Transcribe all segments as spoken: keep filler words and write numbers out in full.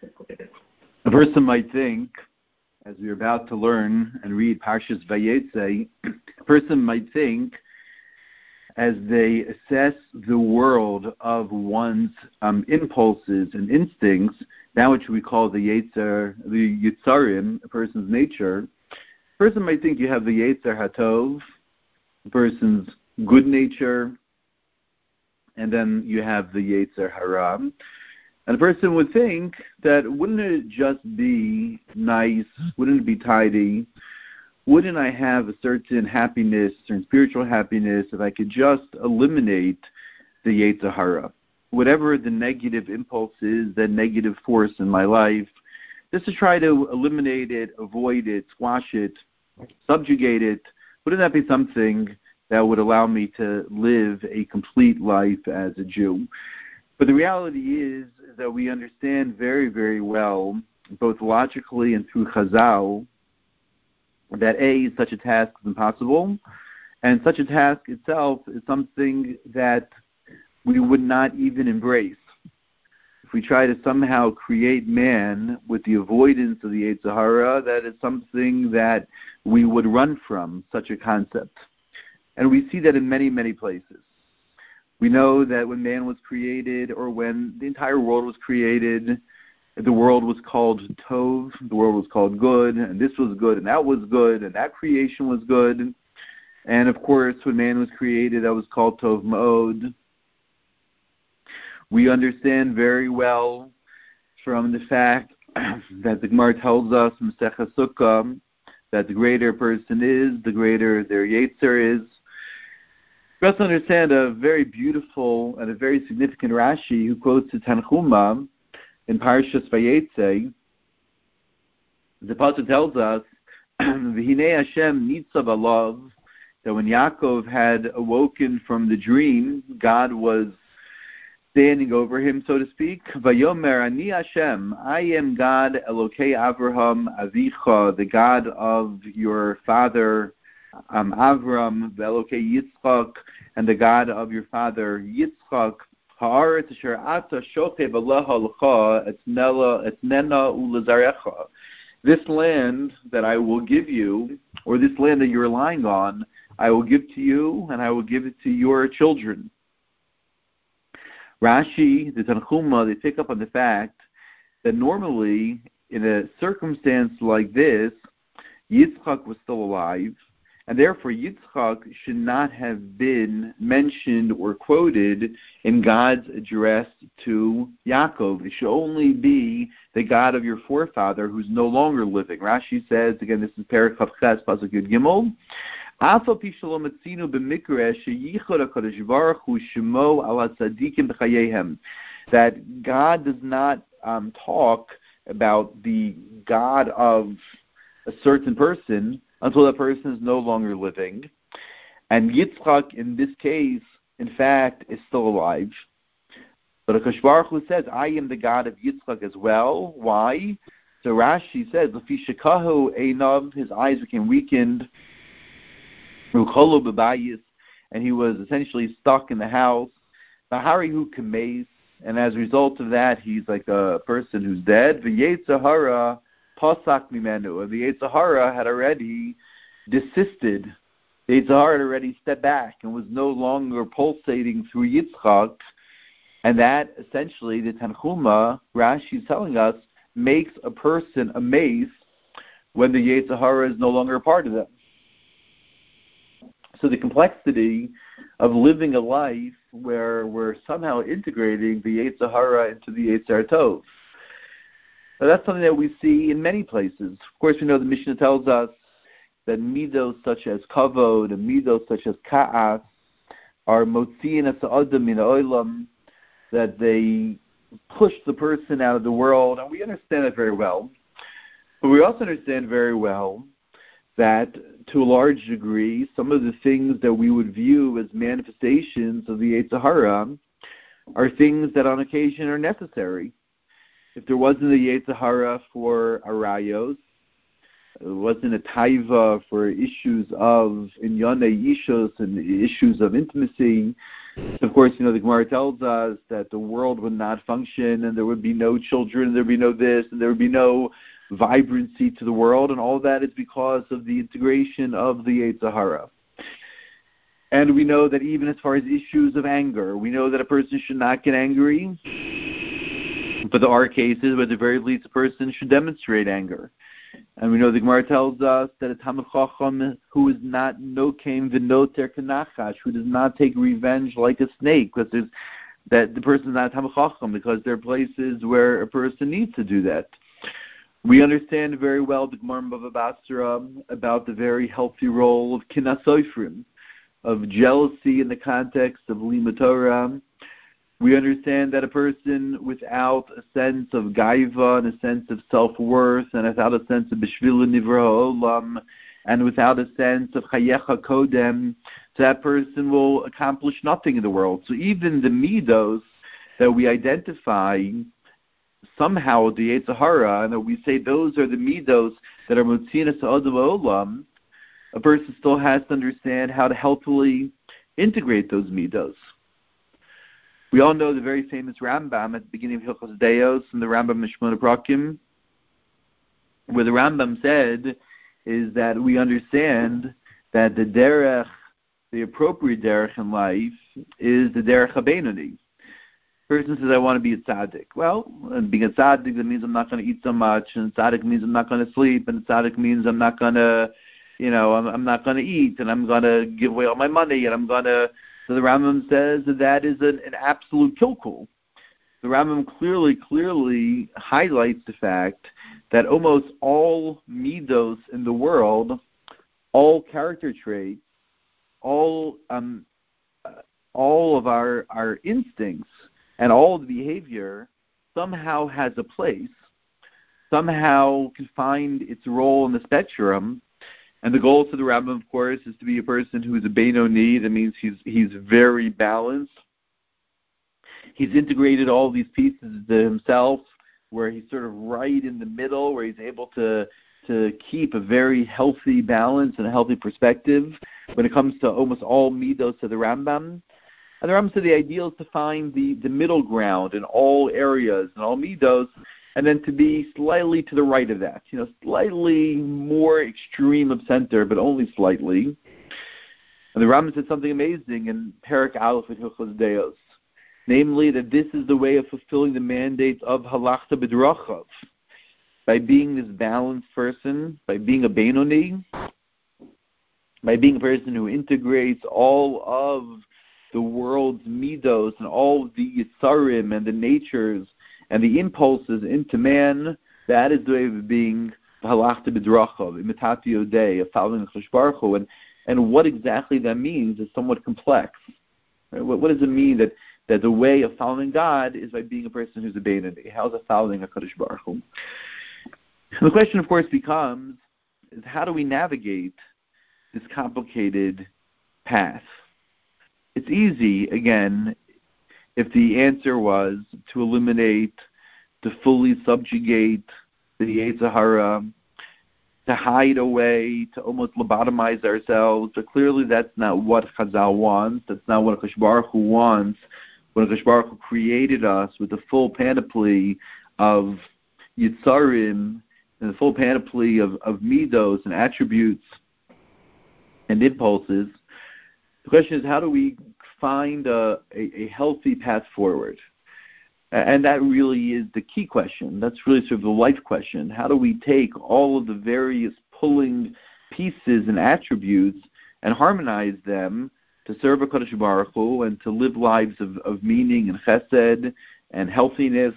A person might think, as we're about to learn and read Parshas Vayetze, a person might think, as they assess the world of one's um, impulses and instincts, that which we call the Yetzer, the Yitzarim, a person's nature, a person might think you have the Yetzer HaTov, a person's good nature, and then you have the Yetzer Hara. And a person would think that wouldn't it just be nice, wouldn't it be tidy, wouldn't I have a certain happiness, certain spiritual happiness, if I could just eliminate the Yetzer Hara? Whatever the negative impulse is, that negative force in my life, just to try to eliminate it, avoid it, squash it, subjugate it, wouldn't that be something that would allow me to live a complete life as a Jew? But the reality is that we understand very, very well, both logically and through Chazal, that A, such a task is impossible, and such a task itself is something that we would not even embrace. If we try to somehow create man with the avoidance of the Yetzer Hara, that is something that we would run from, such a concept. And we see that in many, many places. We know that when man was created, or when the entire world was created, the world was called Tov, the world was called good, and this was good, and that was good, and that creation was good. And of course, when man was created, that was called Tov Ma'od. We understand very well from the fact that the Gemara tells us, Masechah Sukkah, that the greater a person is, the greater their Yetzer is. We also understand a very beautiful and a very significant Rashi who quotes the Tanchuma in Parshas Vayetze. The pasuk tells us, "V'hinei Hashem nitzav alav," that when Yaakov had awoken from the dream, God was standing over him, so to speak. Vayomer ani Hashem, I am God, Elokei Avraham Avicha, the God of your father um, Avram, Elokei Yitzchak, and the God of your father Yitzchak. Haaretz asher ata shochev aleha lecha etnena ulezarecha. This land that I will give you, or this land that you're lying on, I will give to you, and I will give it to your children. Rashi, the Tanchuma, they pick up on the fact that normally, in a circumstance like this, Yitzchak was still alive, and therefore Yitzchak should not have been mentioned or quoted in God's address to Yaakov. It should only be the God of your forefather who's no longer living. Rashi says, again, this is Perek Chav Ches, Pasuk Yud Gimel, that God does not um, talk about the God of a certain person until that person is no longer living. And Yitzchak, in this case, in fact, is still alive. But HaKadosh Baruch Hu says, I am the God of Yitzchak as well. Why? So Rashi says, L'fi shekahu einav, his eyes became weakened, and he was essentially stuck in the house. And as a result of that, he's like a person who's dead. The Yetzer Hara pasak mimenu, and the Yetzer Hara had already desisted. The Yetzer Hara had already stepped back and was no longer pulsating through Yitzchak. And that essentially, the Tanchuma, Rashi is telling us, makes a person a mace when the Yetzer Hara is no longer a part of them. So the complexity of living a life where we're somehow integrating the Yetzer Hara into the Yetzer Tov. Now that's something that we see in many places. Of course, we know the Mishnah tells us that midos such as kavod and midos such as ka'as are motziin as adam min ha'olam, that they push the person out of the world, and we understand that very well. But we also understand very well that, to a large degree, some of the things that we would view as manifestations of the Yetzer Hara are things that on occasion are necessary. If there wasn't a Yetzer Hara for arayos, It wasn't a taiva for issues of inyane ishus and issues of intimacy. Of course, you know, the Gemara tells us that the world would not function and there would be no children, there would be no this, and there would be no vibrancy to the world, and all that is because of the integration of the Yetzer Hara. And we know that even as far as issues of anger, we know that a person should not get angry, but there are cases where at the very least a person should demonstrate anger. And we know the Gemara tells us that a Talmid Chacham who is not nokem v'noter k'nachash, who does not take revenge like a snake, because there's, that the person is not a Talmid Chacham, because there are places where a person needs to do that. We understand very well the Gemara in Bava Basra about the very healthy role of Kinas Soifrim, of jealousy in the context of Limud Torah. We understand that a person without a sense of gaiva and a sense of self-worth and without a sense of b'shvil nivra olam and without a sense of chayecha kodem, that person will accomplish nothing in the world. So even the midos that we identify somehow the Yetzer Hara, and that we say those are the midos that are mutzinas ha'adam olam, a person still has to understand how to healthily integrate those midos. We all know the very famous Rambam at the beginning of Hilchos Deos and the Rambam Mishmona Prakim, where the Rambam said is that we understand that the derech, the appropriate derech in life, is the derech habenoni. Person says, I want to be a tzaddik. Well, and being a tzaddik, that means I'm not going to eat so much, and tzaddik means I'm not going to sleep, and tzaddik means I'm not going to, you know, I'm, I'm not going to eat, and I'm going to give away all my money, and I'm going to... So the Rambam says that that is an, an absolute kilkul. The Rambam clearly, clearly highlights the fact that almost all midos in the world, all character traits, all um, uh, all of our, our instincts and all of the behavior somehow has a place, somehow can find its role in the spectrum. And the goal for the Rambam, of course, is to be a person who is a Beinoni. That means he's he's very balanced. He's integrated all these pieces to himself, where he's sort of right in the middle, where he's able to to keep a very healthy balance and a healthy perspective when it comes to almost all midos of the Rambam. And the Rambam said the ideal is to find the, the middle ground in all areas and all midos, and then to be slightly to the right of that, you know, slightly more extreme of center, but only slightly. And the Rambam said something amazing in Perek Aleph of Hilchos Deos, namely that this is the way of fulfilling the mandate of Halachta B'Drachav, by being this balanced person, by being a Beinoni, by being a person who integrates all of the world's midos and all of the yitzarim and the natures and the impulses into man. That is the way of being halachta b'drachav, imitati yodei, of following Choshen Baruch Hu. And and what exactly that means is somewhat complex. Right? What, what does it mean that, that the way of following God is by being a person who's a Beinoni? How is that following a Kadosh Baruch Hu? And the question, of course, becomes, is how do we navigate this complicated path? It's easy, again, if the answer was to eliminate, to fully subjugate the Yetzer Hara, to hide away, to almost lobotomize ourselves. But clearly that's not what Chazal wants. That's not what Akash Baruch Hu wants. When Akash Baruch Hu created us with the full panoply of Yitzarim and the full panoply of, of midos and attributes and impulses, the question is, how do we find a, a, a healthy path forward? And that really is the key question. That's really sort of the life question. How do we take all of the various pulling pieces and attributes and harmonize them to serve a Kadosh Baruch Hu and to live lives of, of meaning and chesed and healthiness?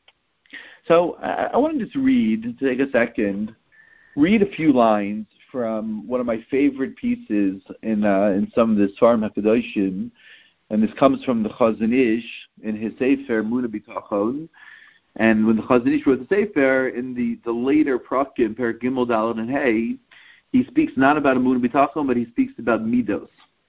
So I, I want to just read, to take a second, read a few lines from one of my favorite pieces in uh, in some of the Sfarim HaKadoshim, and this comes from the Chazon Ish in his Sefer Emunah B'Tachon. And when the Chazon Ish wrote the Sefer, in the, the later Prakim, Perek Gimel, Daled, and Hey, he speaks not about Emunah B'Tachon, but he speaks about Midos.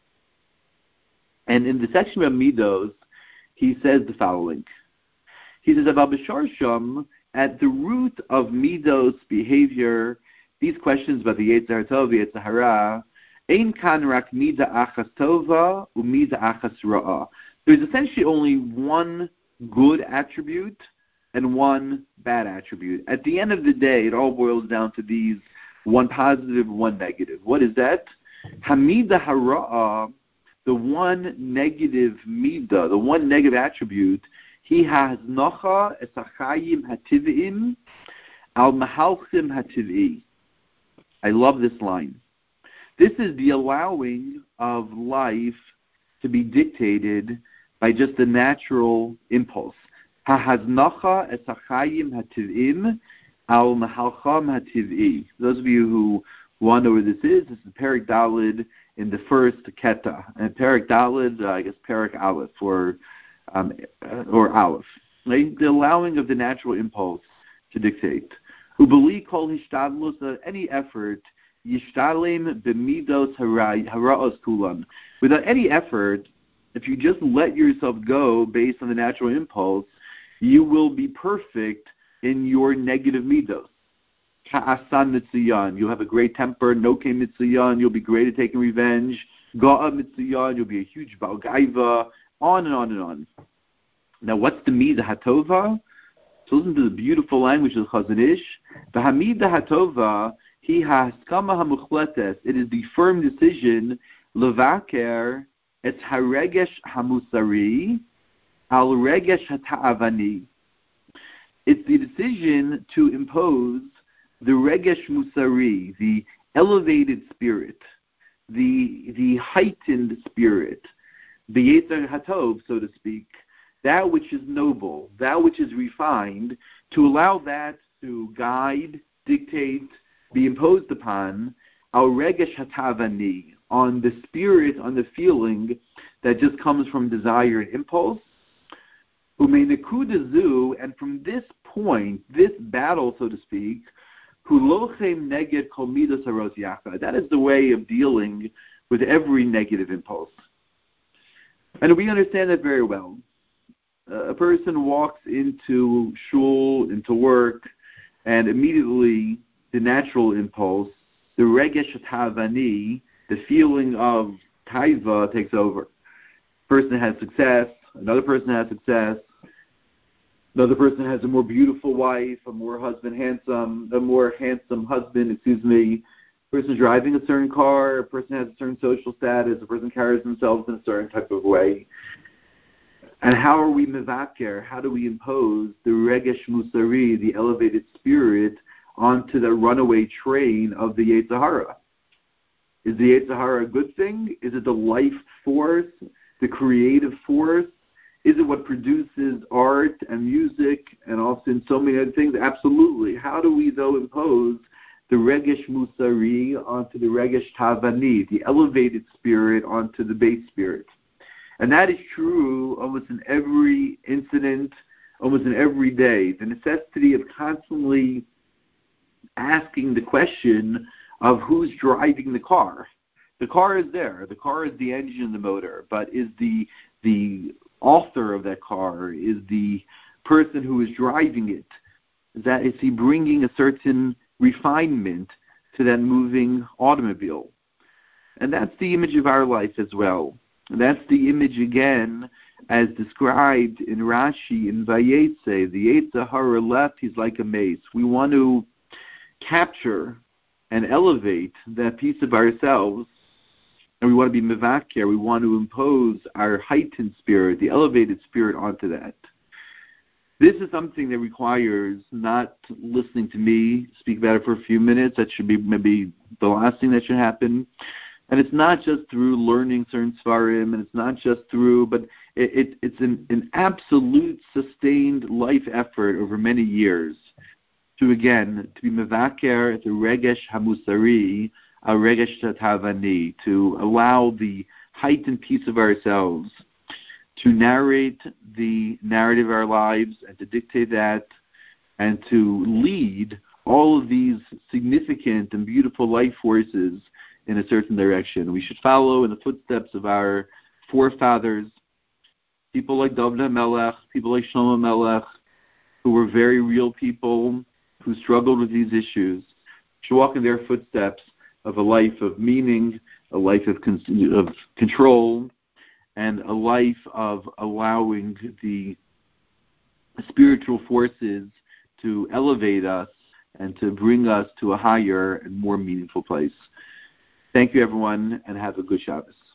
And in the section about Midos, he says the following. He says, Aval B'Shar Sham, at the root of Midos behavior, these questions about the Yetzer Tov, Yetzer Hara, Ein kan rak mida achas tova umida achas ra'a. There's essentially only one good attribute and one bad attribute. At the end of the day, it all boils down to these, one positive, one negative. What is that? Hamida hara'a, the one negative mida, the one negative attribute, he has nocha esachayim hativim al mahalchim hativ'i. I love this line. This is the allowing of life to be dictated by just a natural impulse. Hahaznacha esachayim hativim al mahalcham hativ'i. Those of you who want to know where this is, this is Perek Daled in the first Keta. And Perek Daled, uh, I guess Perek Aleph, or, um, or Aleph. Right? The allowing of the natural impulse to dictate. Ubali kol hishtadlus, any effort, yishtalem b'midos hara'os kulan. Without any effort, if you just let yourself go based on the natural impulse, you will be perfect in your negative midos. Ka'asan mitziyan, you'll have a great temper. Noke mitziyan, you'll be great at taking revenge. Ga'a mitziyan, you'll be a huge balgaiva. On and on and on. Now, what's the midah hatova? So listen to the beautiful language of the Chazon Ish. The hamida hatova, he has kama hamuchletes. It is the firm decision levaker et haregesh hamusari al regesh hata'avani. It's the decision to impose the regesh musari, the elevated spirit, the the heightened spirit, the yetzer hatov, so to speak, that which is noble, that which is refined, to allow that to guide, dictate, be imposed upon our regesh hatavani, on the spirit, on the feeling that just comes from desire and impulse. Umeinekudazu, and from this point, this battle, so to speak, hulochem neged kol midos haros yachad. That is the way of dealing with every negative impulse. And we understand that very well. Uh, a person walks into shul, into work, and immediately the natural impulse, the regesh hatavani, the feeling of taiva takes over. Person has success, another person has success, another person has a more beautiful wife, a more husband handsome, a more handsome husband, excuse me. A person driving a certain car, a person has a certain social status, a person carries themselves in a certain type of way. And how are we mevaker? How do we impose the regesh musari, the elevated spirit, onto the runaway train of the Yetzer Hara? Is the Yetzer Hara a good thing? Is it the life force, the creative force? Is it what produces art and music and often so many other things? Absolutely. How do we, though, impose the regesh musari onto the regesh tavani, the elevated spirit onto the base spirit? And that is true almost in every incident, almost in every day. The necessity of constantly asking the question of who's driving the car. The car is there. The car is the engine, the motor. But is the the author of that car, is the person who is driving it, is, that, is he bringing a certain refinement to that moving automobile? And that's the image of our life as well. And that's the image again as described in Rashi in Vayetze. The Yetzer Hara left, he's like a mace. We want to capture and elevate that piece of ourselves, and we want to be mevaker. We want to impose our heightened spirit, the elevated spirit, onto that. This is something that requires not listening to me speak about it for a few minutes. That should be maybe the last thing that should happen. And it's not just through learning certain svarim, and it's not just through, but it, it, it's an, an absolute sustained life effort over many years to, again, to be mevaker, the regesh hamusari, a regesh tatavani, to allow the heightened piece of ourselves to narrate the narrative of our lives and to dictate that and to lead all of these significant and beautiful life forces in a certain direction. We should follow in the footsteps of our forefathers, people like David HaMelech, people like Shlomo Melech, who were very real people, who struggled with these issues, should walk in their footsteps of a life of meaning, a life of, con- of control, and a life of allowing the spiritual forces to elevate us and to bring us to a higher and more meaningful place. Thank you, everyone, and have a good Shabbos.